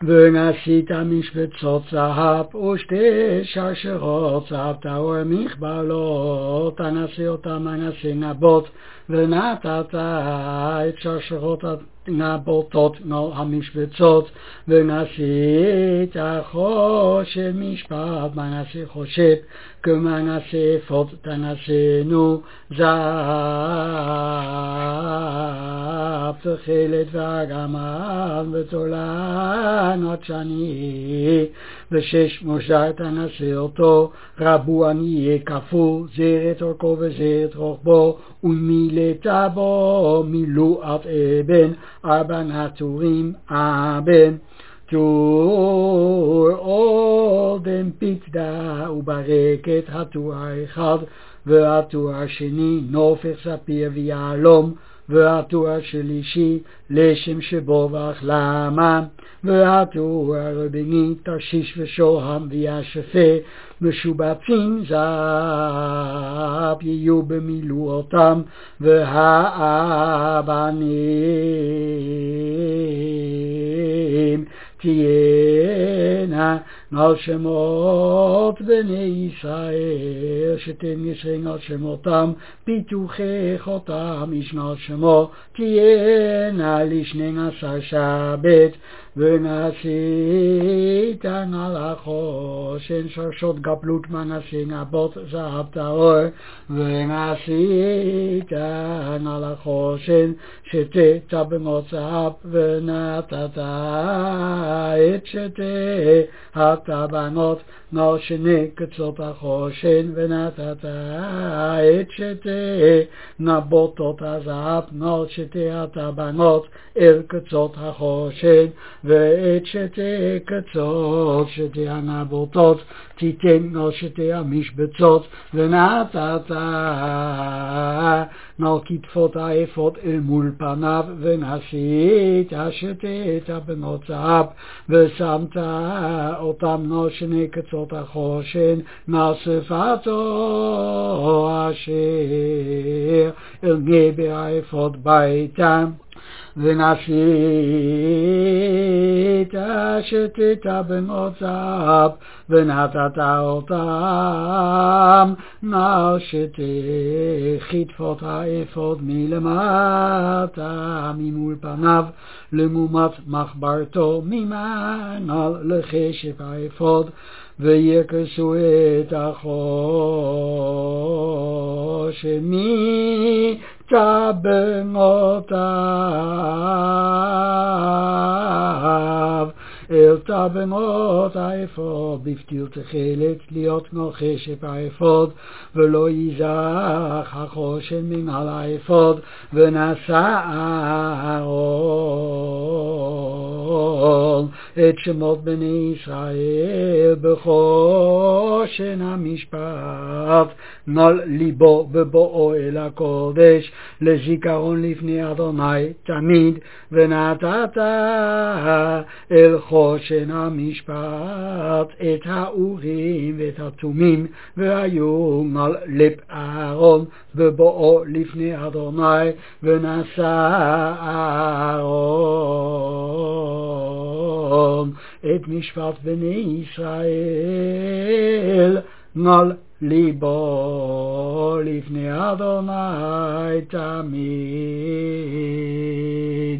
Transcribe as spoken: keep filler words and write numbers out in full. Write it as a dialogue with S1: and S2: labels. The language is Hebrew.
S1: ועשית משבצות זהב ושתי שרשרות זהב טהור מכבלות, הנשיא אותם הנשיא נבות, ונתת את שרשרות הנבוטות על המשבצות, ונשית חושן משפט מנשיא חושק, כמנשיא אפוד תנשינו זהב תכלת והגמל ותולן עד שני, ושש מוזר תנשיא אותו, רבו עניי כפול, זרת אורכו וזרת רוחבו, ומילאת בו מילואת אבן, ארבע נטורים אבן. טור אודם פיתדה וברקת, הטור האחד, והטור השני נופך ספיר ויהלום, והטור השלישי לשם שבו והחלמה, והטור הרביעי תרשיש ושוהם וישפה, משובצים זהב יהיו במילואותם, והאבנים תהיינה על שמות בני ישראל, שתן ישרין על שמותם, פיתוחך אותם ישנה על שמו, תהיינה לשנים עשר שבת, ונשית על החושן שרשות גבלות מנשיא נבות זהב טהור, ונשית על החושן שתי טבעות זהב, ונתת את שתי הטבעות על שני קצות החושן, ונתת את שתי נבוטות הזהב על שתי הטבעות אל קצות החושן, ואת שתי קצות שתי הנבוטות תיתן על שתי המשבצות, ונתת על כתפות האפוד אל מול פניו, ונשית שתי טבעות זהב, ושמת אותם על שני קצות החושן, נאספתו אשר אל גבר האפוד ביתם, ונשית שתי טבעות זהב, ונתת אותם על שתי כתפות האפוד מלמטה ממול פניו, למומת מחברתו ממעל לחשב האפוד, וירכסו את החושן מטבעותיו אל טבעות האפוד, בפתיל תכלת להיות נוחשב האפוד, ולא ייזך החושן מנהל האפוד, ונשא אהרון את שמות בני ישראל בחושן המשפט נל ליבו בבואו אל הקודש, לזיכרון לפני אדוני תמיד, ונתת אל חושן המשפט את האורים ואת התומים, והיו על לב אהרון בבואו לפני אדוני, ונשא אהרון את משפט בני ישראל על ליבו לפני אדוני תמיד.